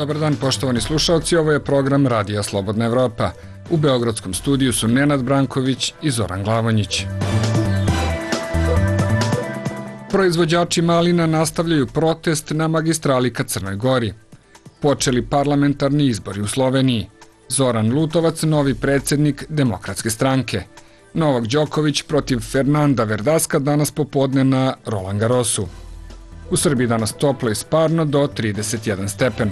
Dobar dan, poštovani slušalci, ovo je program Radija Slobodna Evropa. U beogradskom studiju su Nenad Branković i Zoran Glavonjić. Proizvođači malina nastavljaju protest na magistrali ka Crnoj Gori. Počeli parlamentarni izbori u Sloveniji. Zoran Lutovac, novi predsjednik Demokratske stranke. Novak Đoković protiv Fernanda Verdaska danas popodne na Roland Garrosu. U Srbiji danas toplo i sparno do 31 stepen.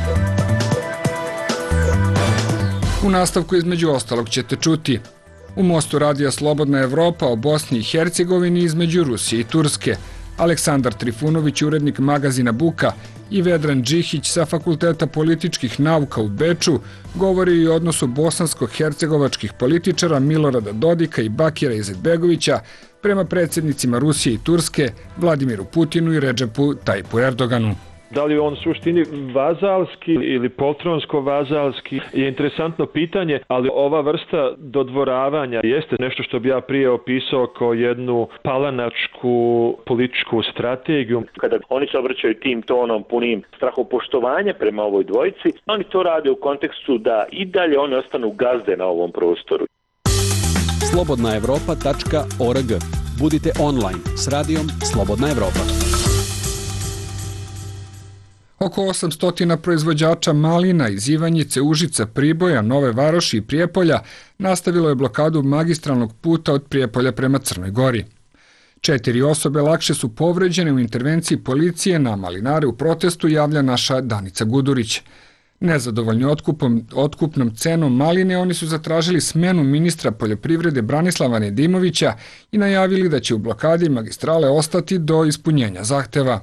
U nastavku između ostalog ćete čuti: u mostu Radija Slobodna Evropa o Bosni i Hercegovini između Rusije i Turske, Aleksandar Trifunović, urednik magazina Buka, i Vedran Džihić sa Fakulteta političkih nauka u Beču govori i o odnosu bosansko-hercegovačkih političara Milorada Dodika i Bakira Izetbegovića prema predsjednicima Rusije i Turske, Vladimiru Putinu i Redžepu Tajipu Erdoganu. Da li je on suštini vazalski ili poltronsko-vazalski je interesantno pitanje, ali ova vrsta dodvoravanja jeste nešto što bi ja prije opisao kao jednu palanačku političku strategiju. Kada oni se obraćaju tim tonom punim strahopoštovanja prema ovoj dvojici, oni to rade u kontekstu da i dalje oni ostanu gazde na ovom prostoru. slobodnaevropa.org. Budite online s radijom Slobodna Evropa. Oko 800 proizvođača malina iz Ivanjice, Užica, Priboja, Nove Varoši i Prijepolja nastavilo je blokadu magistralnog puta od Prijepolja prema Crnoj Gori. 4 osobe lakše su povređene u intervenciji policije na malinare u protestu, javlja naša Danica Gudurić. Nezadovoljni otkupnom cenom maline, oni su zatražili smenu ministra poljoprivrede Branislava Nedimovića i najavili da će u blokadi magistrale ostati do ispunjenja zahteva.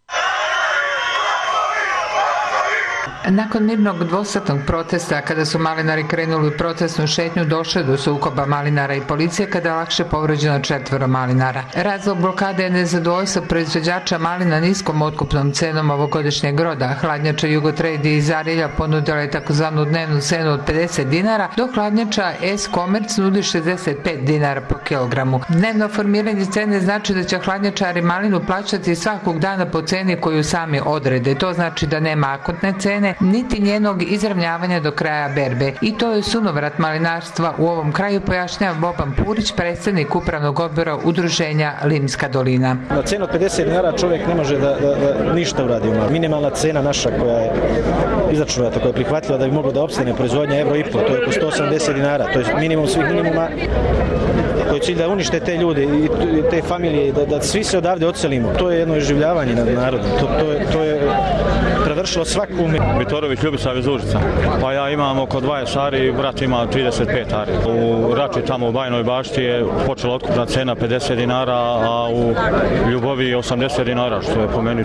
Nakon mirnog dvosatnog protesta, kada su malinari krenuli u protestnu šetnju, došlo do sukoba malinara i policije, kada je lakše povređeno 4 malinara. Razlog blokade je nezadovoljstvo proizvođača malina niskom otkupnom cenom ovogodišnjeg roda. Hladnjača Jugotrade iz Arilja ponudila je takozvanu dnevnu cenu od 50 dinara, dok hladnjača S-Commerce nudi 65 dinara po kilogramu. Dnevno formiranje cene znači da će hladnjačari malinu plaćati svakog dana po ceni koju sami odrede. To znači da nema akutne cene, niti njenog izravnjavanja do kraja berbe. I to je sunovrat malinarstva u ovom kraju, pojašnjava Boban Purić, predstavnik upravnog odbora udruženja Limska dolina. Na cenu od 50 dinara čovjek ne može da ništa uradi. Minimalna cena naša koja je izračunata, koja je prihvatljiva da bi moglo da opstane proizvodnja €1,5, to je oko 180 dinara, to je minimum svih minimuma, koji je cilj da unište te ljude i te familije, da svi se odavde odselimo. To je jedno iživljavanje nad narodom, to je prevršilo svaku Vitorović Ljubisav iz Užica. Pa ja imam oko 20 ari, brat ima 35 ari. U Rači tamo u Bajnoj Bašti je počela otkupna cena 50 dinara, a u Ljubovi 80 dinara, što je po meni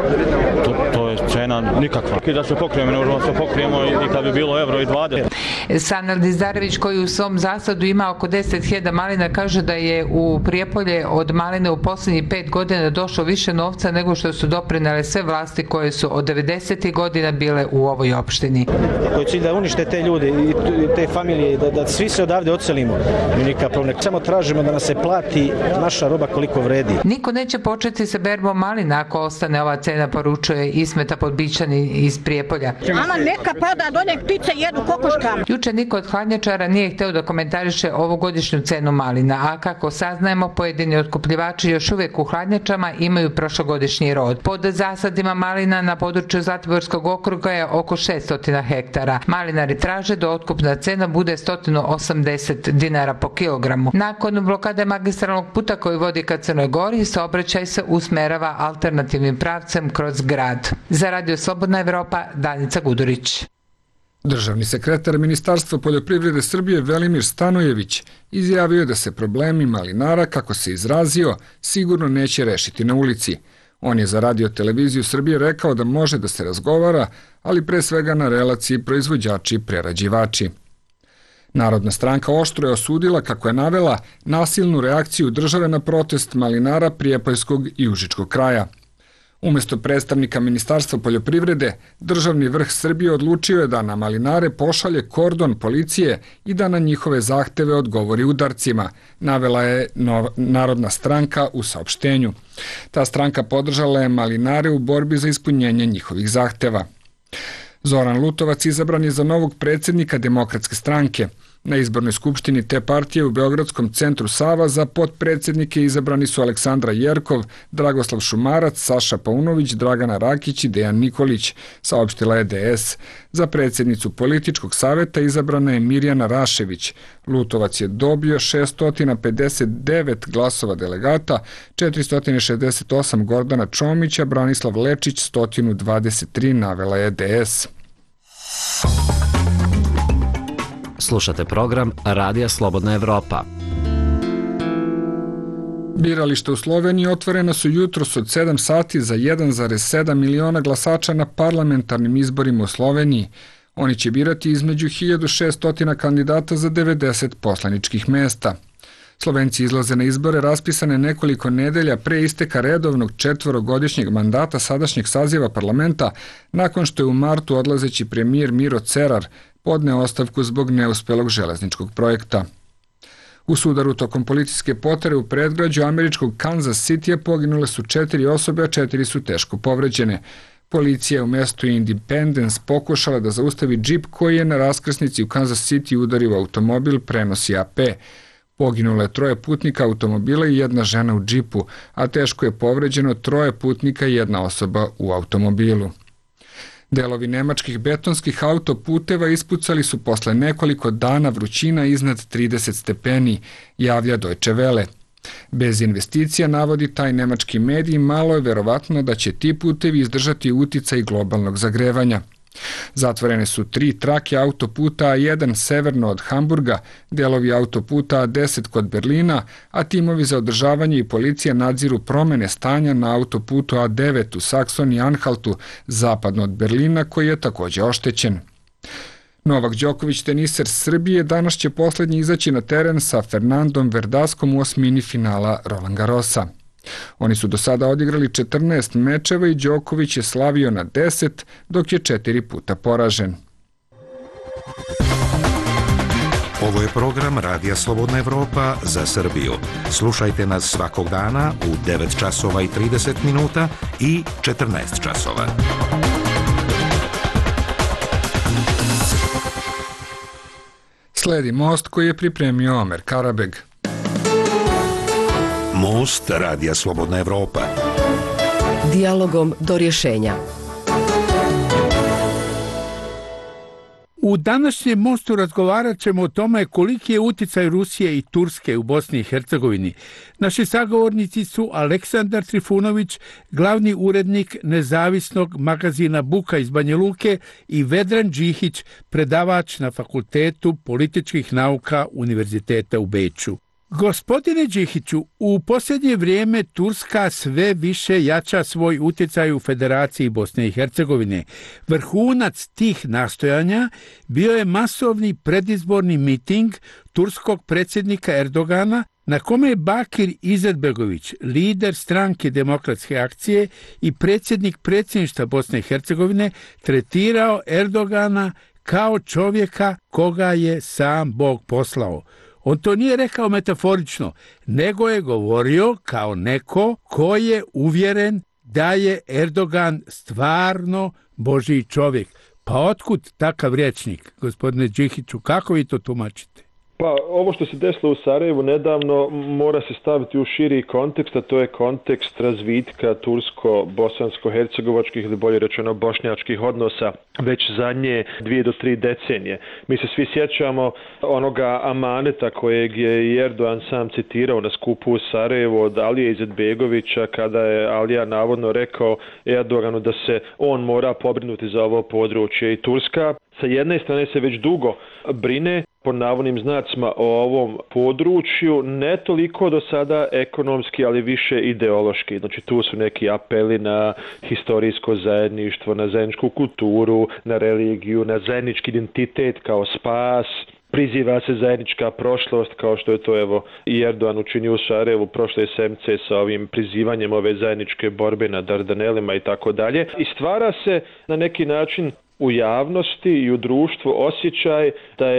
to je cena nikakva. I da se pokrijemo, ne možemo se pokrijemo i kad bi bilo €1,20. Sanel Dizdarević, koji u svom zasadu ima oko 10.000 malina, kaže da je u Prijepolje od maline u posljednjih 5 godina došlo više novca nego što su doprinele sve vlasti koje su od 90. godina bile u ovoj opštini. Koji je cilj da unište te ljude i te familije, da svi se odavde odselimo. Nikakav problem. Samo tražimo da nas se plati naša roba koliko vredi. Niko neće početi sa berbom malina ako ostane ova cena, poručuje Ismeta Podbićani iz Prijepolja. Ama neka pada do nek ptice jedu kokoškama. Juče niko od hladnjačara nije hteo da komentariše ovogodišnju cenu malina, a kako saznajemo, pojedini otkupljivači još uvijek u hladnjačama imaju prošlogodišnji rod. Pod zasadima malina na području Zlatiborskog okruga je oko 600 hektara. Malinari traže da otkupna cena bude 180 dinara po kilogramu. Nakon blokade magistralnog puta koji vodi ka Crnoj Gori, saobraćaj se usmerava alternativnim pravcem kroz grad. Za Radio Slobodna Evropa, Danica Gudurić. Državni sekretar Ministarstva poljoprivrede Srbije Velimir Stanojević izjavio da se problemi malinara, kako se izrazio, sigurno neće rešiti na ulici. On je za Radio televiziju Srbije rekao da može da se razgovara, ali pre svega na relaciji proizvođači-prerađivači. Narodna stranka oštro je osudila, kako je navela, nasilnu reakciju države na protest malinara Prijepoljskog i Užičkog kraja. Umjesto predstavnika Ministarstva poljoprivrede, državni vrh Srbije odlučio je da na malinare pošalje kordon policije i da na njihove zahteve odgovori udarcima, navela je Narodna stranka u saopštenju. Ta stranka podržala je malinare u borbi za ispunjenje njihovih zahteva. Zoran Lutovac izabran je za novog predsjednika Demokratske stranke. Na izbornoj skupštini te partije u Beogradskom centru Sava za potpredsjednike izabrani su Aleksandra Jerkov, Dragoslav Šumarac, Saša Paunović, Dragana Rakić i Dejan Nikolić, saopštila je DS. Za predsjednicu političkog saveta izabrana je Mirjana Rašević. Lutovac je dobio 659 glasova delegata, 468 Gordana Čomića, Branislav Lečić 123, navela je DS. Slušate program Radija Slobodna Evropa. Birališta u Sloveniji otvorena su jutros od 7 sati za 1,7 miliona glasača na parlamentarnim izborima u Sloveniji. Oni će birati između 1600 kandidata za 90 poslaničkih mesta. Slovenci izlaze na izbore raspisane nekoliko nedelja pre isteka redovnog 4-godišnjeg mandata sadašnjeg saziva parlamenta, nakon što je u martu odlazeći premijer Miro Cerar podneo ostavku zbog neuspelog železničkog projekta. U sudaru tokom policijske potere u predgrađu američkog Kansas Citya poginule su 4 osobe, a 4 su teško povređene. Policija u mestu Independence pokušala da zaustavi džip koji je na raskrsnici u Kansas City udario automobil prenosi AP. Poginulo je 3 putnika automobila i 1 žena u džipu, a teško je povređeno 3 putnika i 1 osoba u automobilu. Delovi nemačkih betonskih autoputeva ispucali su posle nekoliko dana vrućina iznad 30 stepeni, javlja Deutsche Welle. Bez investicija, navodi taj nemački medij, malo je verovatno da će ti putevi izdržati uticaj globalnog zagrevanja. Zatvorene su 3 trake autoputa A1 severno od Hamburga, delovi autoputa A10 kod Berlina, a timovi za održavanje i policija nadziru promene stanja na autoputu A9 u Saksoniji-Anhaltu, zapadno od Berlina, koji je također oštećen. Novak Đoković, teniser Srbije, danas će posljednji izaći na teren sa Fernandom Verdaskom u osmini finala Roland Garrosa. Oni su do sada odigrali 14 mečeva i Đoković je slavio na 10, dok je 4 puta poražen. Ovo je program Radija Slobodna Evropa za Srbiju. Slušajte nas svakog dana u 9 časova i 30 minuta i 14 časova. Sledi most koji je pripremio Omer Karabeg. Most Radija Slobodna Evropa. Dijalogom do rješenja. U današnjem mostu razgovarat ćemo o tome koliki je uticaj Rusije i Turske u Bosni i Hercegovini. Naši sagovornici su Aleksandar Trifunović, glavni urednik nezavisnog magazina Buka iz Banja Luke, i Vedran Đihić, predavač na Fakultetu političkih nauka Univerziteta u Beču. Gospodine Đihiću, u posljednje vrijeme Turska sve više jača svoj utjecaj u Federaciji Bosne i Hercegovine. Vrhunac tih nastojanja bio je masovni predizborni miting turskog predsjednika Erdogana, na kome je Bakir Izetbegović, lider stranke Demokratske akcije i predsjednik predsjedništva Bosne i Hercegovine, tretirao Erdogana kao čovjeka koga je sam Bog poslao. On to nije rekao metaforično, nego je govorio kao neko ko je uvjeren da je Erdogan stvarno Božji čovjek. Pa otkud takav rječnik, gospodine Đihiću, kako vi to tumačite? Pa ovo što se desilo u Sarajevu nedavno mora se staviti u širi kontekst, a to je kontekst razvitka tursko-bosansko-hercegovačkih ili bolje rečeno bošnjačkih odnosa već zadnje 2 do 3 decenije. Mi se svi sjećamo onoga amaneta kojeg je i Erdogan sam citirao na skupu u Sarajevu od Alije Izetbegovića, kada je Alija navodno rekao Erdoganu da se on mora pobrinuti za ovo područje. I Turska sa jedne strane se već dugo brine po navodnim znacima o ovom području, ne toliko do sada ekonomski, ali više ideološki. Znači tu su neki apeli na historijsko zajedništvo, na zajedničku kulturu, na religiju, na zajednički identitet kao spas. Priziva se zajednička prošlost, kao što je to evo i Erdogan učinio u Sarajevu prošle sedmice sa ovim prizivanjem ove zajedničke borbe na Dardanelima i tako dalje. I stvara se na neki način u javnosti i u društvu osjećaj da je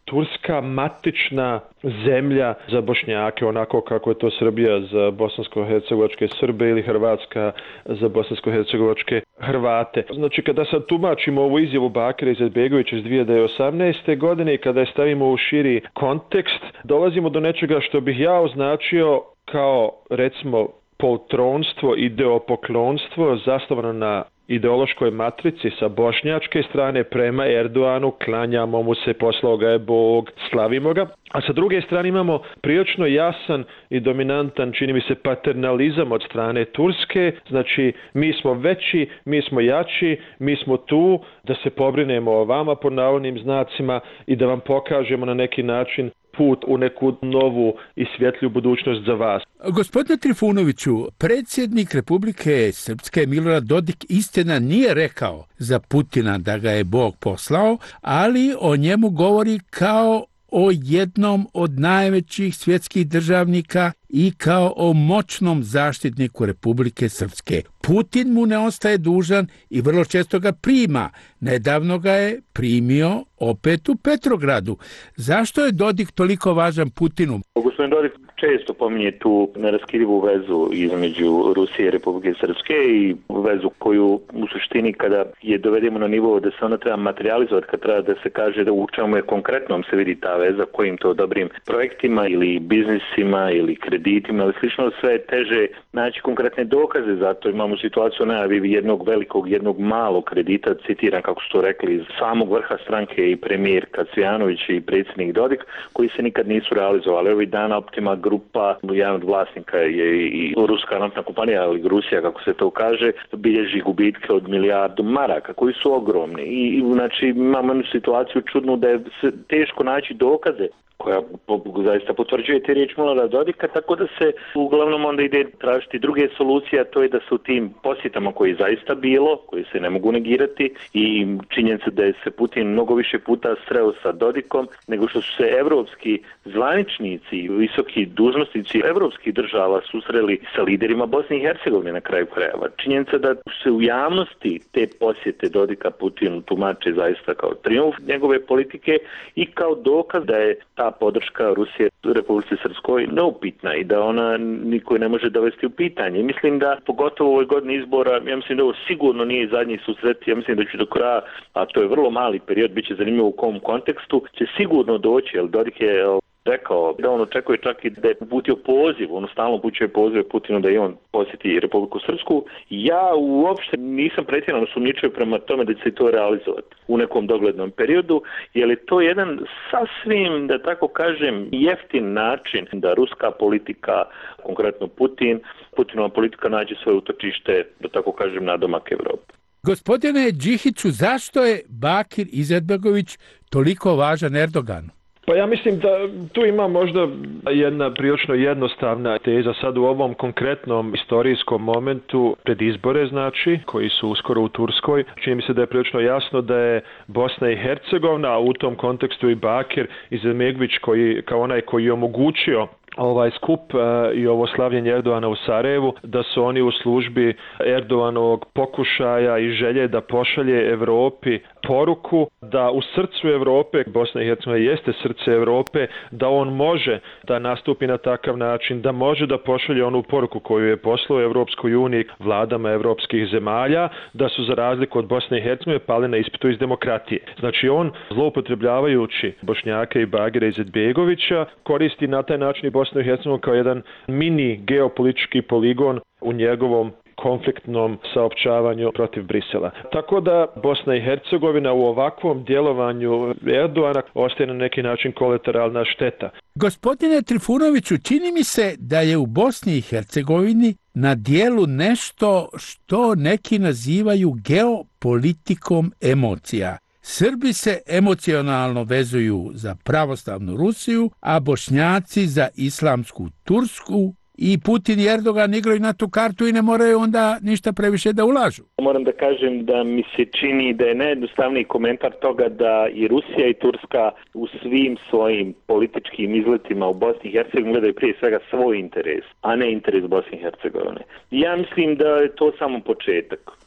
Turska matična zemlja za Bošnjake, onako kako je to Srbija za bosansko-hercegovačke Srbe ili Hrvatska za bosansko-hercegovačke Hrvate. Znači, kada sad tumačimo ovu izjavu Bakira Izetbegovića iz 2018. godine i kada je stavimo u širi kontekst, dolazimo do nečega što bih ja označio kao, recimo, poltronstvo, ideopoklonstvo zasnovano na ideološkoj matrici sa bošnjačke strane prema Erdoanu, klanjamo mu se, poslao ga je Bog, slavimo ga. A sa druge strane imamo prilično jasan i dominantan, čini mi se, paternalizam od strane Turske. Znači, mi smo veći, mi smo jači, mi smo tu da se pobrinemo o vama pod navodnim znacima i da vam pokažemo na neki način put u neku novu i svjetlju budućnost za vas. Gospodine Trifunoviću, predsjednik Republike Srpske Milorad Dodik istina nije rekao za Putina da ga je Bog poslao, ali o njemu govori kao o jednom od najvećih svjetskih državnika i kao o moćnom zaštitniku Republike Srpske. Putin mu ne ostaje dužan i vrlo često ga prima. Nedavno ga je primio opet u Petrogradu. Zašto je Dodik toliko važan Putinu? Gospodin Dodik često pominje tu neraskidivu vezu između Rusije i Republike Srpske i vezu koju u suštini kada je dovedemo na nivo da se ona treba materializovati, kad treba da se kaže da u čemu je konkretnom se vidi ta veza, kojim to dobrim projektima ili biznisima ili kreditima ili slično, sve je teže naći konkretne dokaze, zato imamo situaciju najavi jednog velikog, jednog malog kredita, citiram kako su to rekli iz samog vrha stranke i premijer Kacvijanović i predsjednik Dodik, koji se nikad nisu realizovali. Ovih dana Optima grupa, jedan od vlasnika je i ruska naftna kompanija, ali Rusija, kako se to kaže, bilježi gubitke od milijardu maraka, koji su ogromni. I znači imamo jednu situaciju čudnu da je teško naći dokaze koja zaista potvrđuje te riječi Milorada Dodika, tako da se uglavnom onda ide tražiti druge solucije, a to je da se u tim posjetama koji je zaista bilo, koji se ne mogu negirati i činjenica da je se Putin mnogo više puta sreo sa Dodikom nego što su se evropski zvaničnici i visoki dužnosnici evropskih država susreli sa liderima Bosne i Hercegovine na kraju krajeva. Činjenica da se u javnosti te posjete Dodika Putinu tumače zaista kao trijumf njegove politike i kao dokaz da je ta podrška Rusije Republici Srpskoj neupitna i da ona niko ne može dovesti u pitanje. Mislim da pogotovo u ovoj godini izbora, ja mislim da ovo sigurno nije zadnji susret, ja mislim da će do kraja, a to je vrlo mali period, bit će zanimljivo u kom kontekstu, će sigurno doći, jer Dodik je rekao da on očekuje čak i da je uputio poziv, on stalno upućuje pozive Putinu da i on posjeti Republiku Srpsku. Ja uopšte nisam pretjerano sumnjičio prema tome da će se to realizovati u nekom doglednom periodu, jer je to jedan sasvim, da tako kažem, jeftin način da ruska politika, konkretno Putinova politika nađe svoje utočište, da tako kažem, na domak Evrope. Gospodine Đihiću, zašto je Bakir Izetbegović toliko važan Erdoganu? Pa ja mislim da tu ima možda jedna prilično jednostavna teza sad u ovom konkretnom istorijskom momentu pred izbore, znači, koji su uskoro u Turskoj. Čini mi se da je prilično jasno da je Bosna i Hercegovina, a u tom kontekstu i Bakir Izetbegović kao onaj koji je omogućio ovaj skup i ovo slavljenje Erdoana u Sarajevu, da su oni u službi Erdoanovog pokušaja i želje da pošalje Evropi poruku da u srcu Evrope, Bosna i Hercegovina jeste srce Evrope, da on može da nastupi na takav način, da može da pošalje onu poruku koju je poslao Evropskoj uniji vladama evropskih zemalja, da su za razliku od Bosne i Hercegovine pali na ispitu iz demokratije. Znači on, zloupotrebljavajući Bošnjaka i Bakira Izetbegovića, koristi na taj način i Bosnu i Hercegovinu kao jedan mini geopolitički poligon u njegovom konfliktnom saopćavanju protiv Brisela. Tako da Bosna i Hercegovina u ovakvom djelovanju Erdoana ostaje na neki način kolateralna šteta. Gospodine Trifunoviću, čini mi se da je u Bosni i Hercegovini na dijelu nešto što neki nazivaju geopolitikom emocija. Srbi se emocionalno vezuju za pravoslavnu Rusiju, a Bošnjaci za islamsku Tursku, i Putin i Erdogan igraju na tu kartu i ne moraju onda ništa previše da ulažu. Moram da kažem da mi se čini da je najjednostavniji komentar toga da i Rusija i Turska u svim svojim političkim izletima u Bosni i Hercegovini gledaju prije svega svoj interes, a ne interes Bosne i Hercegovine. Ja mislim da je to samo početak.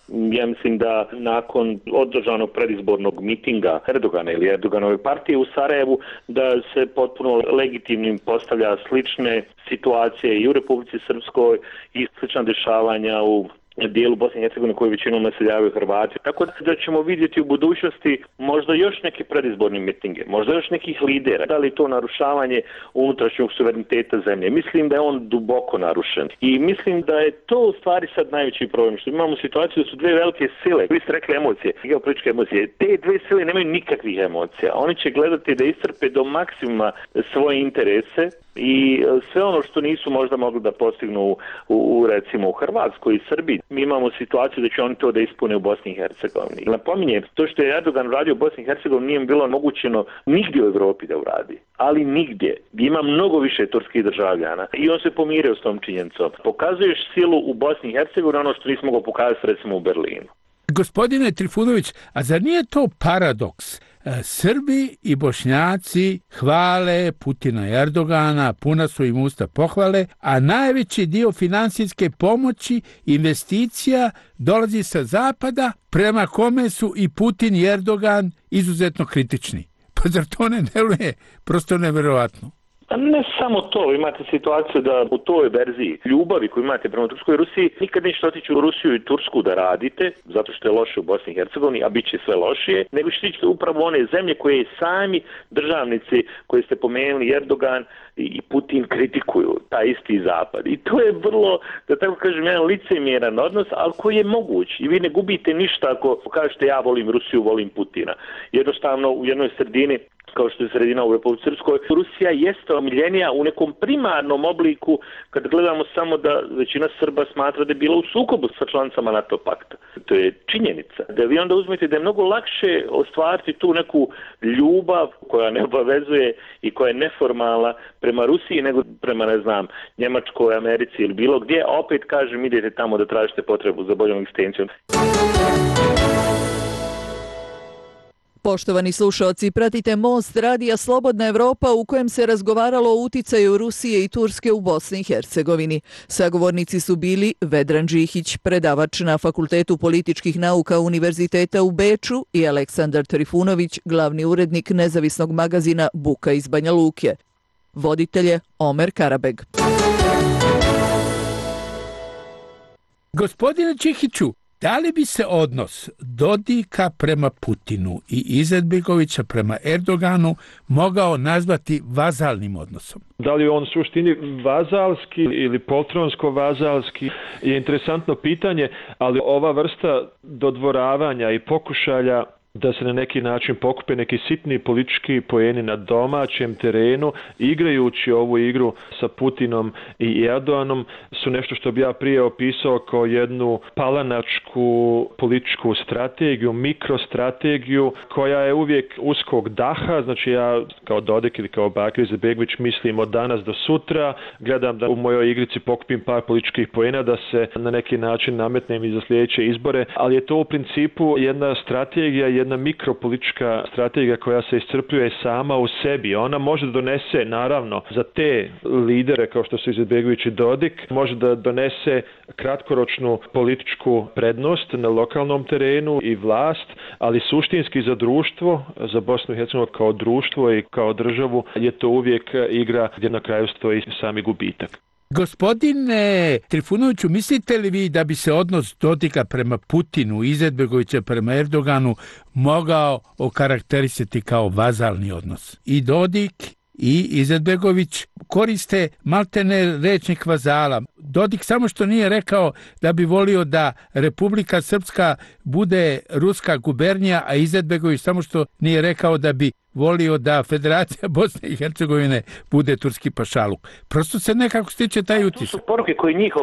Ja mislim da nakon održanog predizbornog mitinga Erdogana ili Erdoganove partije u Sarajevu, da se potpuno legitimnim postavlja slične situacije i u Republici Srpskoj i slična dešavanja u dijelu Bosne i Hercegovine koji većinom naseljavaju Hrvati. Tako da ćemo vidjeti u budućnosti možda još neke predizborne mitinge, možda još nekih lidera. Da li to narušavanje unutrašnjeg suvereniteta zemlje? Mislim da je on duboko narušen. I mislim da je to u stvari sad najveći problem. Što imamo situaciju da su dve velike sile. Vi ste rekli emocije, geopolitičke emocije. Te dve sile nemaju nikakvih emocija. Oni će gledati da iscrpe do maksimuma svoje interese i sve ono što nisu možda mogli da postignu recimo u Hrvatskoj i Srbiji. Mi imamo situaciju da će oni to da ispune u Bosni i Hercegovini. Napominjem, to što je Erdogan uradio u Bosni i Hercegovini nije bilo omogućeno nigdje u Evropi da uradi. Ali nigdje. Ima mnogo više turskih državljana i on se pomirio s tom činjenicom. Pokazuješ silu u Bosni i Hercegovini, ono što nisi mogao pokazati recimo u Berlinu. Gospodine Trifunović, a zar nije to paradoks? Srbi i Bošnjaci hvale Putina i Erdogana, puna su im usta pohvale, a najveći dio financijske pomoći, investicija dolazi sa zapada, prema kome su i Putin i Erdogan izuzetno kritični. Pa zar to ne deluje prosto neverovatno? Ne samo to, imate situaciju da u toj verziji ljubavi koju imate prema Turskoj i Rusiji nikad nećete otići u Rusiju i Tursku da radite, zato što je loše u Bosni i Hercegovini, a bit će sve lošije, nego ćete ići upravo one zemlje koje sami državnici koje ste pomenuli, Erdogan i Putin, kritikuju, taj isti zapad. I to je vrlo, da tako kažem, jedan licemjeran odnos, ali koji je moguć. I vi ne gubite ništa ako kažete ja volim Rusiju, volim Putina. Jednostavno u jednoj sredini, kao što je sredina u Republici Srpskoj, Rusija jeste omiljenija u nekom primarnom obliku kad gledamo samo da većina Srba smatra da je bila u sukobu sa članicama NATO pakta. To je činjenica. Da vi onda uzmete da je mnogo lakše ostvariti tu neku ljubav koja ne obavezuje i koja je neformalna prema Rusiji nego prema, ne znam, Njemačkoj, Americi ili bilo gdje, a opet kažem idete tamo da tražite potrebu za boljom egzistencijom. Poštovani slušaoci, pratite Most Radija Slobodna Evropa u kojem se razgovaralo o uticaju Rusije i Turske u Bosni i Hercegovini. Sagovornici su bili Vedran Džihić, predavač na Fakultetu političkih nauka Univerziteta u Beču i Aleksandar Trifunović, glavni urednik nezavisnog magazina Buka iz Banja Luke. Voditelj je Omer Karabeg. Gospodine Džihiću, da li bi se odnos Dodika prema Putinu i Izetbegovića prema Erdoganu mogao nazvati vazalnim odnosom? Da li je on suštini vazalski ili poltronsko-vazalski je interesantno pitanje, ali ova vrsta dodvoravanja i pokušaja da se na neki način pokupe neki sitni politički poeni na domaćem terenu, igrajući ovu igru sa Putinom i Erdoganom, su nešto što bi ja prije opisao kao jednu palanačku političku strategiju, mikrostrategiju, koja je uvijek uskog daha. Znači ja kao Dodik ili kao Bakir Izetbegović mislim od danas do sutra, gledam da u mojoj igrici pokupim par političkih poena, da se na neki način nametnem i za sljedeće izbore, ali je to u principu jedna strategija, jedna mikropolitička strategija koja se iscrpljuje sama u sebi. Ona može da donese, naravno, za te lidere kao što su Izetbegović i Dodik, može da donese kratkoročnu političku prednost na lokalnom terenu i vlast, ali suštinski za društvo, za Bosnu i Hercegovinu kao društvo i kao državu je to uvijek igra gdje na kraju stoji sami gubitak. Gospodine Trifunoviću, mislite li vi da bi se odnos Dodika prema Putinu i Izetbegovića prema Erdoganu mogao okarakterisati kao vazalni odnos? I Dodik i Izetbegović koriste maltene rečnik vazala. Dodik samo što nije rekao da bi volio da Republika Srpska bude ruska gubernija, a Izetbegović samo što nije rekao da bi volio da Federacija Bosne i Hercegovine bude turski pašaluk. Prosto se nekako stiče taj utisak. To su poruke koje njih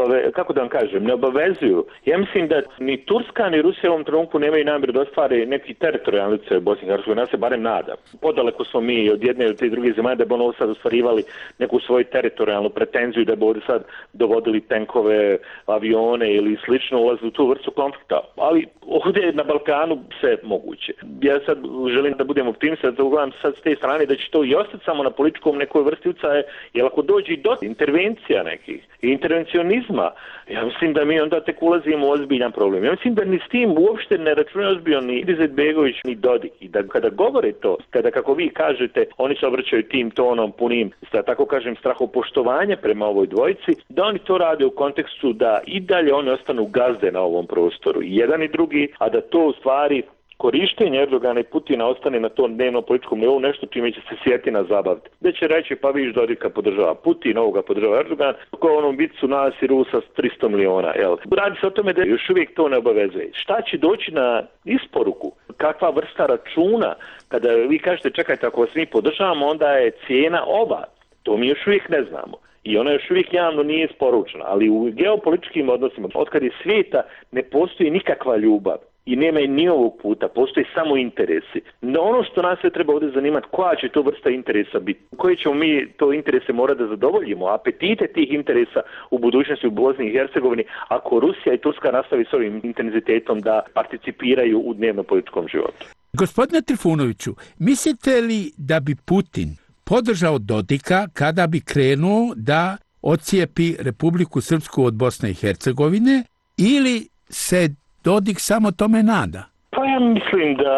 ne obavezuju. Ja mislim da ni Turska ni Rusija u ovom trenutku nemaju namjeru da ostvare neki teritorijalni utjecaj u Bosni i Hercegovini. Ja se barem nadam. Podaleko smo mi od jedne ili te druge zemalje da bi ono sad ostvarivali neku svoju teritorijalnu pretenziju, da bi ovdje sad dovodili tenkove, avione ili slično, ulazili u tu vrstu konflikta. Ali ovdje na Balkanu sve moguće. Ja sad želim da budem optimista, da ugledam sad s te strane da će to i ostati samo na političkom nekoj vrsti utjecaja, jer ako dođe i do intervencija nekih i intervencionizma, ja mislim da mi onda tek ulazimo u ozbiljan problem. Ja mislim da ni s tim uopšte ne računaju ozbiljno ni Izetbegović ni Dodik. I da kada govore to, kada kako vi kažete, oni se obraćaju tim tonom punim, da tako kažem, strahopoštovanja prema ovoj dvojici, da oni to rade u kontekstu da i dalje oni ostanu gazde na ovom prostoru, i jedan i drugi, a da to u stvari korištenje Erdogana i Putina ostane na tom dnevnom političkom nivou nešto čime će se Sjetina zabaviti. Da će reći pa viš Dodika podržava Putin, ovoga podržava Erdogan, ko onom vicu nas i Rusa s 300 miliona. Jel? Radi se o tome da još uvijek to ne obavezuje. Šta će doći na isporuku? Kakva vrsta računa? Kada vi kažete čekajte, ako vas mi podržavamo, onda je cijena ova. To mi još uvijek ne znamo. I ona još uvijek javno nije isporučena. Ali u geopolitičkim odnosima, otkad je svijeta, ne postoji nikakva ljubav. I nema i ni ovog puta, postoji samo interesi. No ono što nas sve treba ovdje zanimati, koja će to vrsta interesa biti, koje ćemo mi to interese morati da zadovoljimo, apetite tih interesa u budućnosti u Bosni i Hercegovini, ako Rusija i Turska nastavi s ovim intenzitetom da participiraju u dnevno političkom životu. Gospodine Trifunoviću, mislite li da bi Putin podržao Dodika kada bi krenuo da odcijepi Republiku Srpsku od Bosne i Hercegovine, ili se Dodik samo tome nada? Pa ja mislim da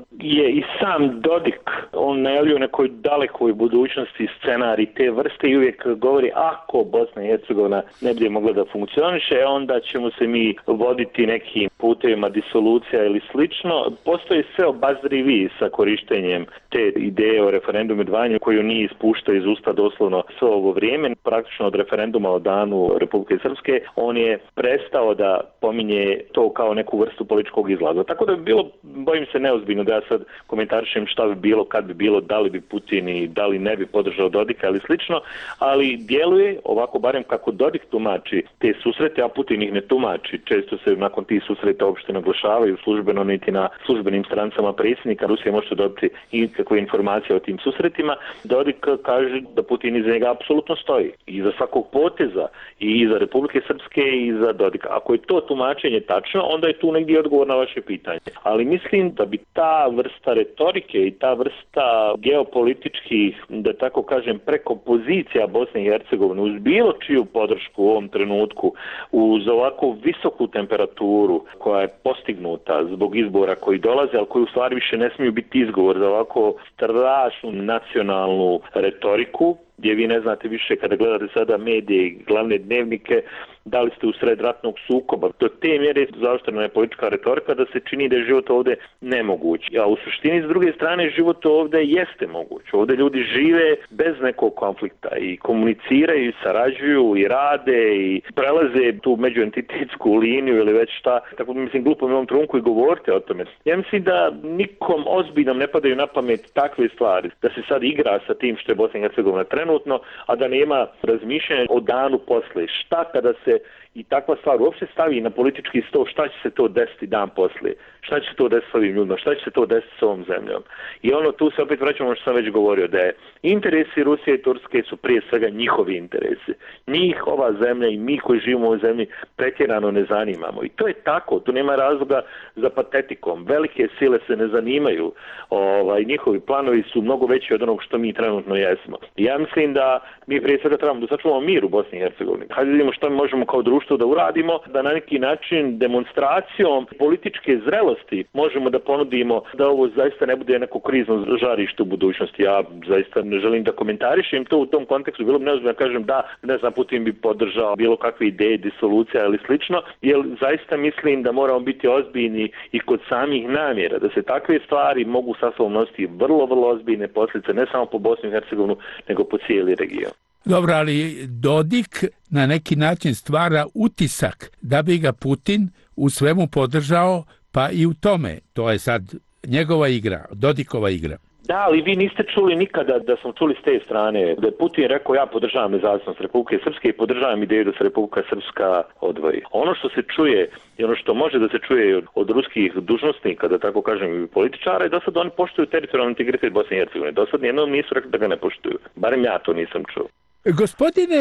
je i sam Dodik, on najavljuje u nekoj dalekoj budućnosti scenarij te vrste i uvijek govori ako Bosna i Hercegovina ne bude mogla da funkcioniše, onda ćemo se mi voditi nekim putevima disolucija ili slično. Postoji sve obazrivi sa korištenjem te ideje o referendumu odvajanju koju nije ispuštao iz usta doslovno sve ovo vrijeme. Praktično od referenduma o danu Republike Srpske on je prestao da pominje to kao neku vrstu političkog izlaza. Tako da bi bilo, bojim se, neozbiljno da ja sad komentarišem šta bi bilo, kad bi bilo, da li bi Putin i da li ne bi podržao Dodika ili slično, ali djeluje ovako barem kako Dodik tumači te susrete, a Putin ih ne tumači. Često se nakon tih susreta uopšte naglašavaju službeno niti na službenim strancama predsjednika. Rusija može dobiti ikakve informacije o tim susretima. Dodik kaže da Putin iza njega apsolutno stoji. Iza svakog poteza i iza Republike Srpske i iza Dodika. Ako je to tumačenje tačno, onda je tu negdje odgovor na vaše pitanje. Ali mislim da bi ta vrsta retorike i ta vrsta geopolitičkih, da tako kažem, preko pozicija Bosne i Hercegovine uz bilo čiju podršku u ovom trenutku, uz ovako visoku temperaturu koja je postignuta zbog izbora koji dolaze, ali koji u stvari više ne smiju biti izgovor za ovako strašnu nacionalnu retoriku, gdje vi ne znate više kada gledate sada medije i glavne dnevnike, da li ste u sred ratnog sukoba. Do te mjere zaoštrena je politička retorika da se čini da je život ovdje nemoguć. A u suštini, s druge strane, život ovdje jeste moguć. Ovdje ljudi žive bez nekog konflikta i komuniciraju, i sarađuju, i rade, i prelaze tu međuentitetsku liniju ili već šta. Tako mislim, glupo mi u ovom trenutku i govorite o tome. Ja mislim da nikom ozbiljnom ne padaju na pamet takve stvari. Da se sad igra sa tim što je Bosna i Hercegovina trenutno, a da nema razmišljanja o danu posle. Šta kada se i takva stvar uopšte stavi na politički sto, šta će se to desiti dan poslije, šta će se to desiti s ovim ljudima, šta će se to desiti s ovom zemljom. I ono, tu se opet vraćamo što sam već govorio, da je interesi Rusije i Turske su prije svega njihovi interesi. Njih ova zemlja i mi koji živimo u ovoj zemlji pretjerano ne zanimamo. I to je tako, tu nema razloga za patetikom. Velike sile se ne zanimaju, njihovi planovi su mnogo veći od onog što mi trenutno jesmo. I ja mislim da mi prije svega trebamo da sačuvamo mir u Bosni i Hercegovini. Hajde vidimo što mi možemo kao društvo da uradimo, da na neki način demonstracijom političke zrelosti možemo da ponudimo da ovo zaista ne bude neko krizno žarište u budućnosti. Ja zaista ne želim da komentarišem to u tom kontekstu, bilo bi neozbiljno da kažem da, ne znam, Putin bi podržao bilo kakve ideje, disolucija ili slično, jer zaista mislim da moramo biti ozbiljni i kod samih namjera, da se takve stvari mogu sa sobom nositi vrlo, vrlo ozbiljne posljedice, ne samo po Bosni i Hercegovinu, nego po cijeli region. Dobro, ali Dodik na neki način stvara utisak da bi ga Putin u svemu podržao, pa i u tome. To je sad njegova igra, Dodikova igra. Da, ali vi niste čuli nikada da smo čuli s te strane da je Putin rekao ja podržavam nezavisnost Republike Srpske i podržavam ideju da se Republika Srpska odvoji. Ono što se čuje i ono što može da se čuje od ruskih dužnosnika, da tako kažem, i političara, je da sad oni poštuju teritorijalni integritet Bosne i Hercegovine. Do sad nijednom nisu rekli da ga ne poštuju. Barem ja to nisam čuo. Gospodine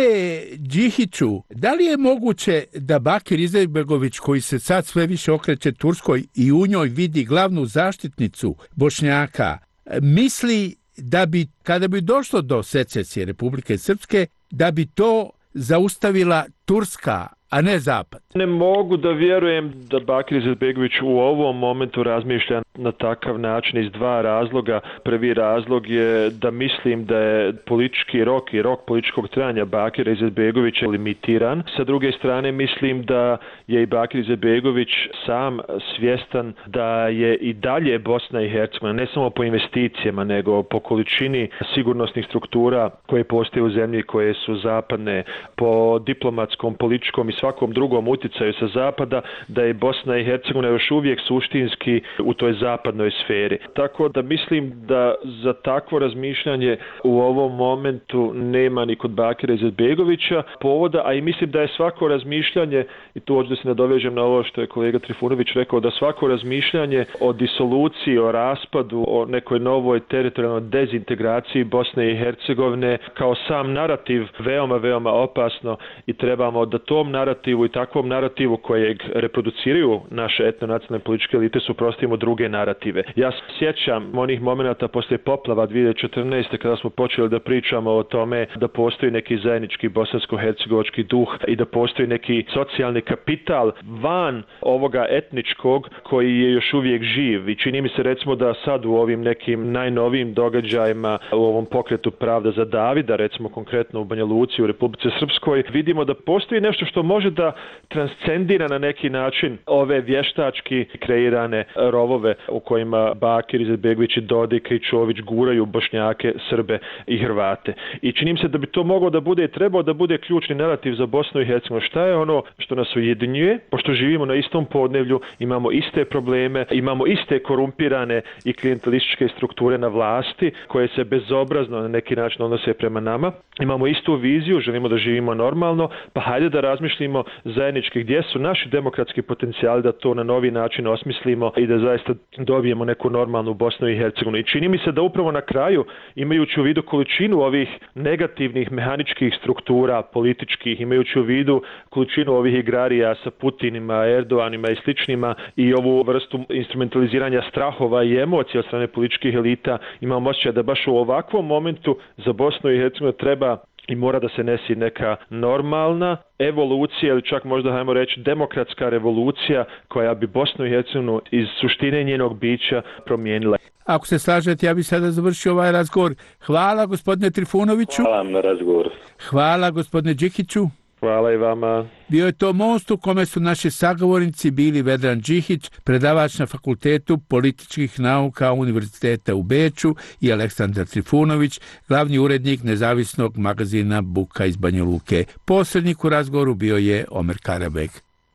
Đihiću, da li je moguće da Bakir Izetbegović, koji se sad sve više okreće Turskoj i u njoj vidi glavnu zaštitnicu Bošnjaka, misli da bi, kada bi došlo do secesije Republike Srpske, da bi to zaustavila Turska, a ne Zapad? Ne mogu da vjerujem da Bakir Izetbegović u ovom momentu razmišlja na takav način iz dva razloga. Prvi razlog je da mislim da je politički rok i rok političkog trajanja Bakira Izetbegovića limitiran. Sa druge strane mislim da je i Bakir Izetbegović sam svjestan da je i dalje Bosna i Hercegovina, ne samo po investicijama, nego po količini sigurnosnih struktura koje postoje u zemlji, koje su zapadne, po diplomatskom, političkom i svakom drugom utjecaju sa zapada, da je Bosna i Hercegovina još uvijek suštinski u toj zapadnoj sferi. Tako da mislim da za takvo razmišljanje u ovom momentu nema ni kod Bakira Izetbegovića povoda, a i mislim da je svako razmišljanje, i tu hoću da se nadovežem na ovo što je kolega Trifunović rekao, da svako razmišljanje o disoluciji, o raspadu, o nekoj novoj teritorijalnoj dezintegraciji Bosne i Hercegovine kao sam narativ veoma, veoma opasno i trebamo da tom narativu i takvom narativu kojeg reproduciraju naše etnonacionalne političke elite suprotstavimo druge narative. Ja se sjećam onih momenata poslije poplava 2014. kada smo počeli da pričamo o tome da postoji neki zajednički bosansko-hercegovački duh i da postoji neki socijalni kapital van ovoga etničkog koji je još uvijek živ. I čini mi se recimo da sad u ovim nekim najnovijim događajima u ovom pokretu Pravda za Davida, recimo konkretno u Banja Luci u Republici Srpskoj, vidimo da postoji nešto što može da transcendira na neki način ove vještački kreirane rovove u kojima Bakir Izetbegović i Dodik i Čović guraju Bošnjake, Srbe i Hrvate. I čini mi se da bi to moglo da bude i trebao da bude ključni narativ za Bosnu i Hercegovinu. Šta je ono što nas ujedinjuje? Pošto živimo na istom podneblju, imamo iste probleme, imamo iste korumpirane i klijentelističke strukture na vlasti koje se bezobrazno na neki način odnose prema nama. Imamo istu viziju, želimo da živimo normalno, pa hajde da razmišljimo zajednički gdje su naši demokratski potencijali da to na novi način osmislimo i da zaista dobijemo neku normalnu Bosnu i Hercegovinu. I čini mi se da upravo na kraju, imajući u vidu količinu ovih negativnih mehaničkih struktura političkih, imajući u vidu količinu ovih igrarija sa Putinima, Erdoganima i sličnima i ovu vrstu instrumentaliziranja strahova i emocija od strane političkih elita, imam osjećaj da baš u ovakvom momentu za Bosnu i Hercegovinu treba i mora da se nesi neka normalna evolucija ili čak možda hajmo reći demokratska revolucija koja bi Bosnu i Hercegovinu iz suštine njenog bića promijenila. Ako se slažete, ja bih sada završio ovaj razgovor. Hvala gospodine Trifunoviću. Hvala vam na razgovor. Hvala gospodine Đihiću. Hvala i vama. Bio je to Most u kome su naši sagovornici bili Vedran Đihić, predavač na Fakultetu političkih nauka Univerziteta u Beču, i Aleksandar Trifunović, glavni urednik nezavisnog magazina Buka iz Banja Luke. Posrednik u razgovoru bio je Omer Karabek.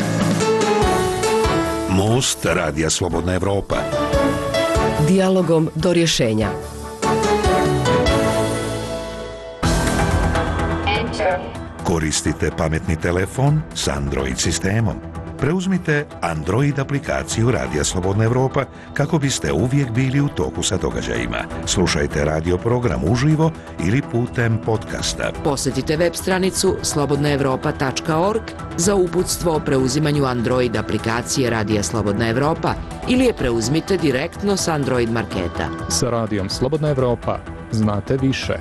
Most Radija Slobodna Evropa. Dijalogom do rješenja. Koristite pametni telefon s Android sistemom. Preuzmite Android aplikaciju Radija Slobodna Evropa kako biste uvijek bili u toku sa događajima. Slušajte radio program uživo ili putem podcasta. Posjetite web stranicu slobodnaevropa.org za uputstvo o preuzimanju Android aplikacije Radija Slobodna Evropa ili je preuzmite direktno s Android marketa. Sa Radijom Slobodna Evropa znate više.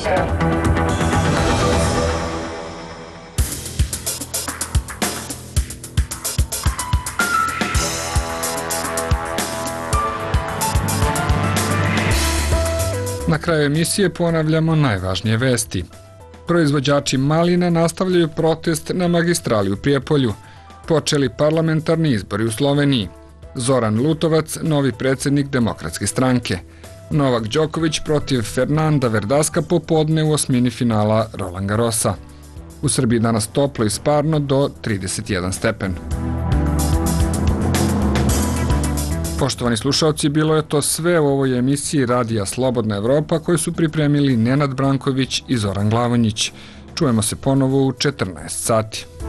Na kraju emisije ponavljamo najvažnije vesti. Proizvođači malina nastavljaju protest na magistrali u Prijepolju. Počeli parlamentarni izbori u Sloveniji. Zoran Lutovac, novi predsjednik Demokratske stranke. Novak Đoković protiv Fernanda Verdaska popodne u osmini finala Roland Garrosa. U Srbiji danas toplo i sparno do 31 stepen. Poštovani slušalci, bilo je to sve u ovoj emisiji Radija Slobodna Evropa koju su pripremili Nenad Branković i Zoran Glavonjić. Čujemo se ponovo u 14 sati.